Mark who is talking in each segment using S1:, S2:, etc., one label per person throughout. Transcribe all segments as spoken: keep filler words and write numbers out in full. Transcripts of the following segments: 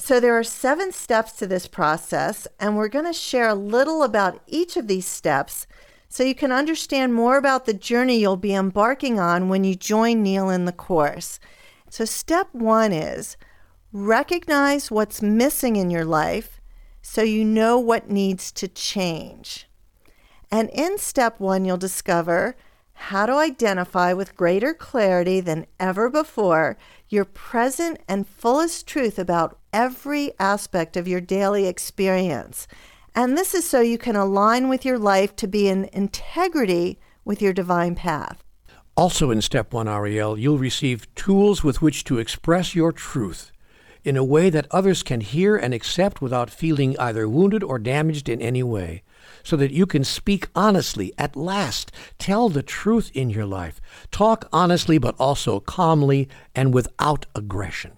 S1: So there are seven steps to this process, and we're going to share a little about each of these steps so you can understand more about the journey you'll be embarking on when you join Neil in the course. So step one is recognize what's missing in your life so you know what needs to change. And in step one, you'll discover how to identify with greater clarity than ever before your present and fullest truth about every aspect of your daily experience. And this is so you can align with your life to be in integrity with your divine path.
S2: Also in step one, Ariel, you'll receive tools with which to express your truth in a way that others can hear and accept without feeling either wounded or damaged in any way, so that you can speak honestly, at last, tell the truth in your life, talk honestly but also calmly and without aggression.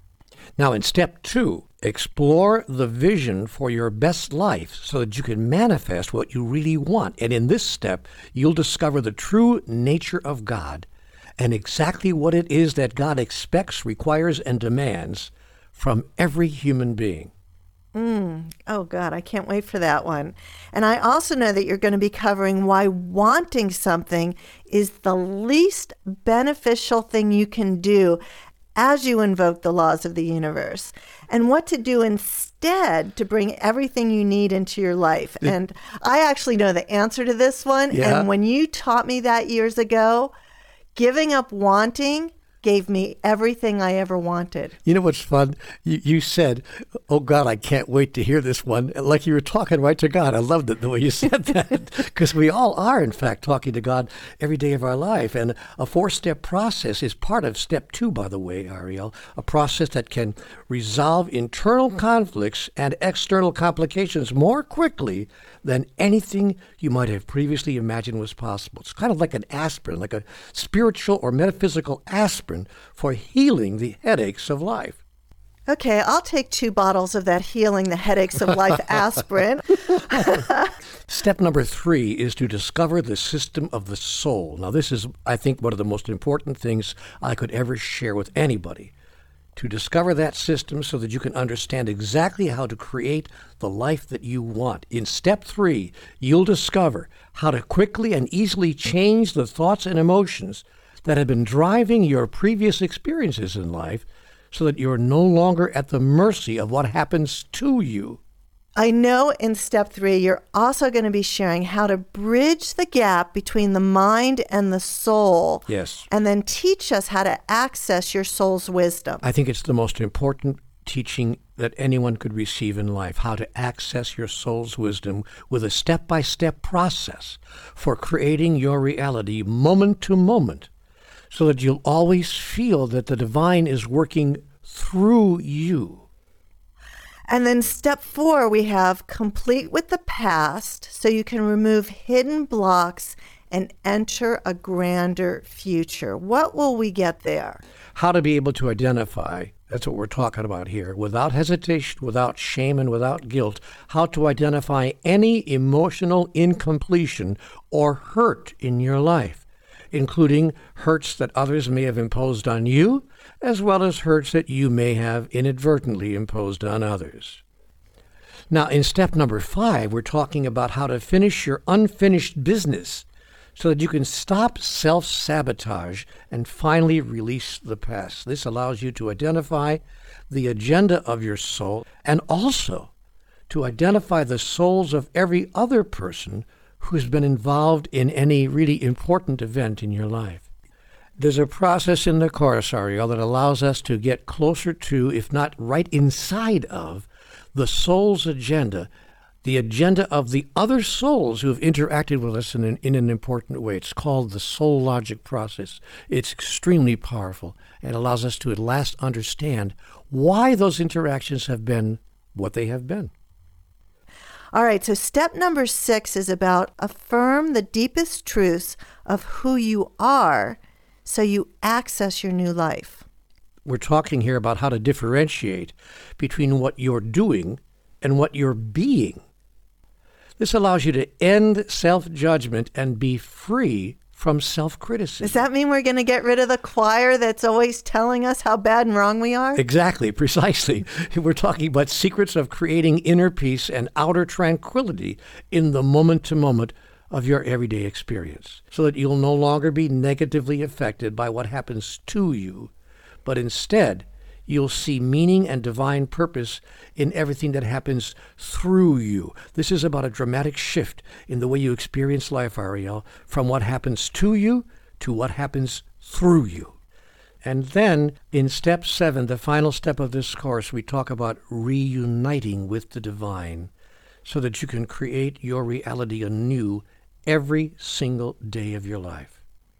S2: Now in step two, explore the vision for your best life so that you can manifest what you really want. And in this step, you'll discover the true nature of God and exactly what it is that God expects, requires, and demands from every human being.
S1: Mm. Oh, God, I can't wait for that one. And I also know that you're going to be covering why wanting something is the least beneficial thing you can do as you invoke the laws of the universe, and what to do instead to bring everything you need into your life. The, and I actually know the answer to this one.
S2: Yeah.
S1: And when you taught me that years ago, giving up wanting gave me everything I ever wanted.
S2: You know what's fun? You, you said, oh, God, I can't wait to hear this one. Like you were talking right to God. I loved it the way you said that, because we all are, in fact, talking to God every day of our life. And a four-step process is part of step two, by the way, Ariel, a process that can resolve internal conflicts and external complications more quickly than anything you might have previously imagined was possible. It's kind of like an aspirin, like a spiritual or metaphysical aspirin for healing the headaches of life.
S1: Okay, I'll take two bottles of that healing the headaches of life aspirin.
S2: Step number three is to discover the system of the soul. Now, this is, I think, one of the most important things I could ever share with anybody. To discover that system so that you can understand exactly how to create the life that you want. In step three, you'll discover how to quickly and easily change the thoughts and emotions that have been driving your previous experiences in life so that you're no longer at the mercy of what happens to you.
S1: I know in step three, you're also going to be sharing how to bridge the gap between the mind and the soul.
S2: Yes.
S1: And then teach us how to access your soul's wisdom.
S2: I think it's the most important teaching that anyone could receive in life, how to access your soul's wisdom with a step-by-step process for creating your reality moment to moment, so that you'll always feel that the divine is working through you.
S1: And then step four, we have complete with the past so you can remove hidden blocks and enter a grander future. What will we get there?
S2: How to be able to identify, that's what we're talking about here, without hesitation, without shame, and without guilt, how to identify any emotional incompletion or hurt in your life, including hurts that others may have imposed on you, as well as hurts that you may have inadvertently imposed on others. Now, in step number five, we're talking about how to finish your unfinished business so that you can stop self-sabotage and finally release the past. This allows you to identify the agenda of your soul and also to identify the souls of every other person who's been involved in any really important event in your life. There's a process in the course, Ariel, that allows us to get closer to, if not right inside of, the soul's agenda, the agenda of the other souls who have interacted with us in an, in an important way. It's called the soul logic process. It's extremely powerful and allows us to at last understand why those interactions have been what they have been.
S1: All right, so step number six is about affirm the deepest truths of who you are so you access your new life.
S2: We're talking here about how to differentiate between what you're doing and what you're being. This allows you to end self-judgment and be free from self-criticism.
S1: Does that mean we're going to get rid of the choir that's always telling us how bad and wrong we are?
S2: Exactly, precisely. We're talking about secrets of creating inner peace and outer tranquility in the moment-to-moment of your everyday experience, so that you'll no longer be negatively affected by what happens to you, but instead you'll see meaning and divine purpose in everything that happens through you. This is about a dramatic shift in the way you experience life, Ariel, from what happens to you to what happens through you. And then in step seven, the final step of this course, we talk about reuniting with the divine so that you can create your reality anew every single day of your life.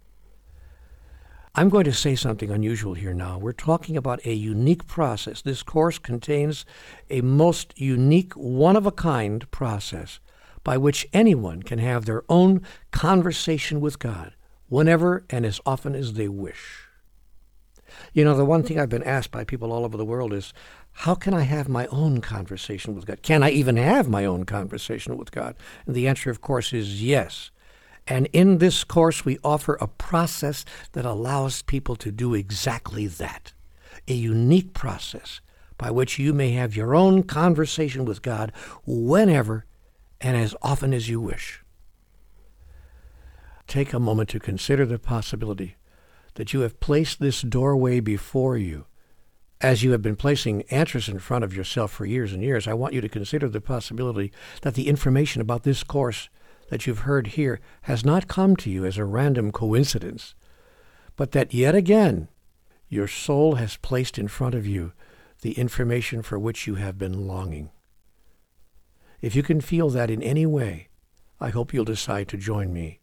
S2: I'm going to say something unusual here now. We're talking about a unique process. This course contains a most unique, one-of-a-kind process by which anyone can have their own conversation with God whenever and as often as they wish. You know, the one thing I've been asked by people all over the world is, how can I have my own conversation with God? Can I even have my own conversation with God? And the answer, of course, is yes. And in this course, we offer a process that allows people to do exactly that, a unique process by which you may have your own conversation with God whenever and as often as you wish. Take a moment to consider the possibility that you have placed this doorway before you. As you have been placing answers in front of yourself for years and years, I want you to consider the possibility that the information about this course that you've heard here has not come to you as a random coincidence, but that yet again your soul has placed in front of you the information for which you have been longing. If you can feel that in any way, I hope you'll decide to join me